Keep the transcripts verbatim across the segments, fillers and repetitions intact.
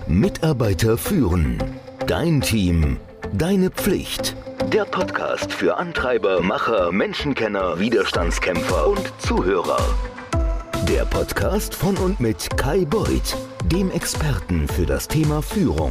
Mitarbeiter führen. Dein Team, deine Pflicht. Der Podcast für Antreiber, Macher, Menschenkenner, Widerstandskämpfer und Zuhörer. Der Podcast von und mit Kai Beuth, dem Experten für das Thema Führung.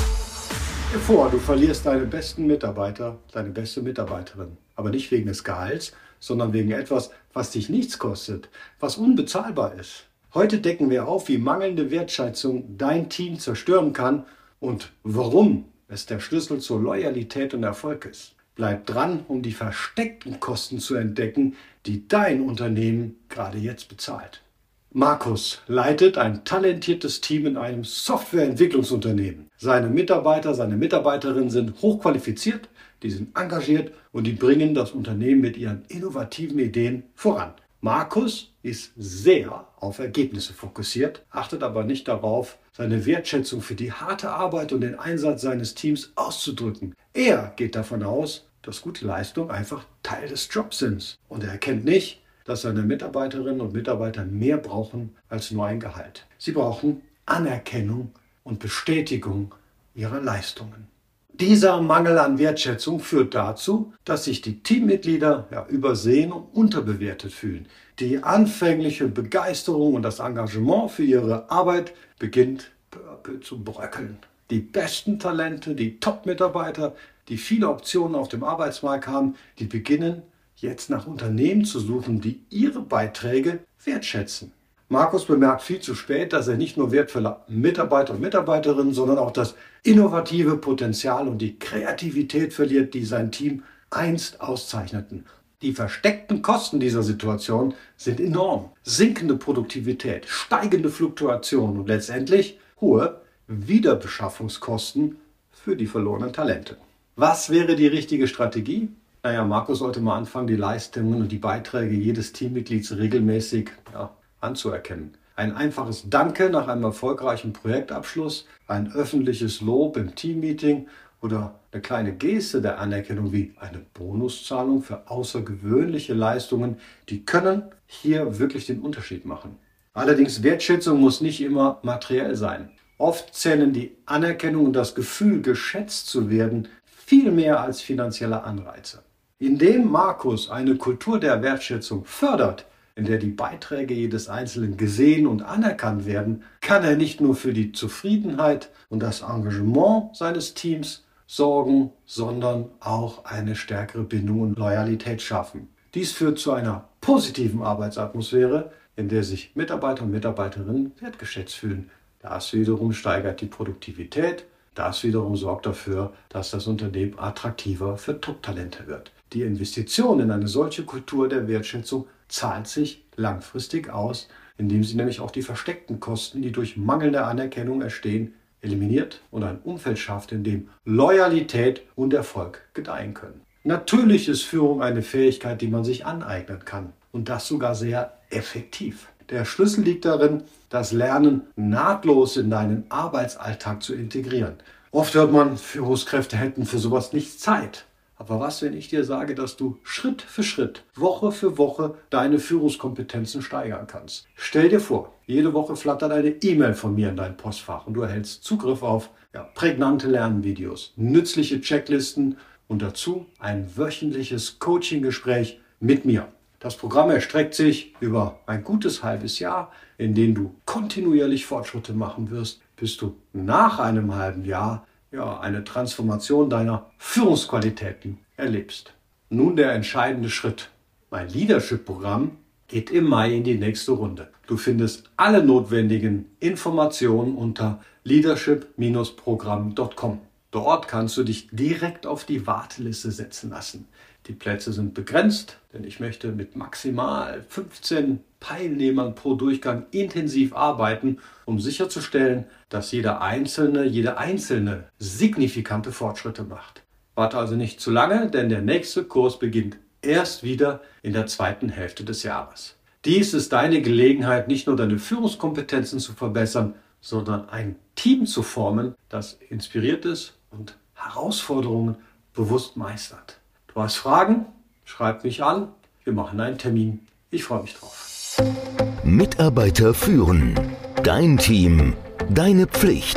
Bevor du verlierst deine besten Mitarbeiter, deine beste Mitarbeiterin, aber nicht wegen des Gehalts, sondern wegen etwas, was dich nichts kostet, was unbezahlbar ist. Heute decken wir auf, wie mangelnde Wertschätzung dein Team zerstören kann und warum es der Schlüssel zur Loyalität und Erfolg ist. Bleib dran, um die versteckten Kosten zu entdecken, die dein Unternehmen gerade jetzt bezahlt. Markus leitet ein talentiertes Team in einem Softwareentwicklungsunternehmen. Seine Mitarbeiter, seine Mitarbeiterinnen sind hochqualifiziert, die sind engagiert und die bringen das Unternehmen mit ihren innovativen Ideen voran. Markus ist sehr auf Ergebnisse fokussiert, achtet aber nicht darauf, seine Wertschätzung für die harte Arbeit und den Einsatz seines Teams auszudrücken. Er geht davon aus, dass gute Leistungen einfach Teil des Jobs sind. Und er erkennt nicht, dass seine Mitarbeiterinnen und Mitarbeiter mehr brauchen als nur ein Gehalt. Sie brauchen Anerkennung und Bestätigung ihrer Leistungen. Dieser Mangel an Wertschätzung führt dazu, dass sich die Teammitglieder ja, übersehen und unterbewertet fühlen. Die anfängliche Begeisterung und das Engagement für ihre Arbeit beginnt peu à peu zu bröckeln. Die besten Talente, die Top-Mitarbeiter, die viele Optionen auf dem Arbeitsmarkt haben, die beginnen jetzt nach Unternehmen zu suchen, die ihre Beiträge wertschätzen. Markus bemerkt viel zu spät, dass er nicht nur wertvolle Mitarbeiter und Mitarbeiterinnen, sondern auch das innovative Potenzial und die Kreativität verliert, die sein Team einst auszeichneten. Die versteckten Kosten dieser Situation sind enorm. Sinkende Produktivität, steigende Fluktuation und letztendlich hohe Wiederbeschaffungskosten für die verlorenen Talente. Was wäre die richtige Strategie? Naja, Markus sollte mal anfangen, die Leistungen und die Beiträge jedes Teammitglieds regelmäßig ja, anzuerkennen. Ein einfaches Danke nach einem erfolgreichen Projektabschluss, ein öffentliches Lob im Teammeeting oder eine kleine Geste der Anerkennung wie eine Bonuszahlung für außergewöhnliche Leistungen, die können hier wirklich den Unterschied machen. Allerdings Wertschätzung muss nicht immer materiell sein. Oft zählen die Anerkennung und das Gefühl, geschätzt zu werden, viel mehr als finanzielle Anreize. Indem Markus eine Kultur der Wertschätzung fördert, in der die Beiträge jedes Einzelnen gesehen und anerkannt werden, kann er nicht nur für die Zufriedenheit und das Engagement seines Teams sorgen, sondern auch eine stärkere Bindung und Loyalität schaffen. Dies führt zu einer positiven Arbeitsatmosphäre, in der sich Mitarbeiter und Mitarbeiterinnen wertgeschätzt fühlen. Das wiederum steigert die Produktivität. Das wiederum sorgt dafür, dass das Unternehmen attraktiver für Top-Talente wird. Die Investition in eine solche Kultur der Wertschätzung zahlt sich langfristig aus, indem sie nämlich auch die versteckten Kosten, die durch mangelnde Anerkennung entstehen, eliminiert und ein Umfeld schafft, in dem Loyalität und Erfolg gedeihen können. Natürlich ist Führung eine Fähigkeit, die man sich aneignen kann und das sogar sehr effektiv. Der Schlüssel liegt darin, das Lernen nahtlos in deinen Arbeitsalltag zu integrieren. Oft hört man, Führungskräfte hätten für sowas nicht Zeit. Aber was, wenn ich dir sage, dass du Schritt für Schritt, Woche für Woche deine Führungskompetenzen steigern kannst? Stell dir vor, jede Woche flattert eine E-Mail von mir in dein Postfach und du erhältst Zugriff auf ja, prägnante Lernvideos, nützliche Checklisten und dazu ein wöchentliches Coaching-Gespräch mit mir. Das Programm erstreckt sich über ein gutes halbes Jahr, in dem du kontinuierlich Fortschritte machen wirst, bis du nach einem halben Jahr ja, eine Transformation deiner Führungsqualitäten erlebst. Nun der entscheidende Schritt. Mein Leadership-Programm geht im Mai in die nächste Runde. Du findest alle notwendigen Informationen unter leadership Bindestrich programm Punkt com. Dort kannst du dich direkt auf die Warteliste setzen lassen. Die Plätze sind begrenzt, denn ich möchte mit maximal fünfzehn Teilnehmern pro Durchgang intensiv arbeiten, um sicherzustellen, dass jeder Einzelne, jede Einzelne signifikante Fortschritte macht. Warte also nicht zu lange, denn der nächste Kurs beginnt erst wieder in der zweiten Hälfte des Jahres. Dies ist deine Gelegenheit, nicht nur deine Führungskompetenzen zu verbessern, sondern ein Team zu formen, das inspiriert ist und Herausforderungen bewusst meistert. Du hast Fragen? Schreib mich an. Wir machen einen Termin. Ich freue mich drauf. Mitarbeiter führen. Dein Team, deine Pflicht.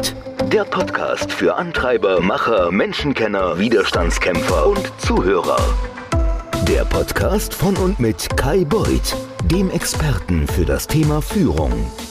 Der Podcast für Antreiber, Macher, Menschenkenner, Widerstandskämpfer und Zuhörer. Der Podcast von und mit Kai Beuth, dem Experten für das Thema Führung.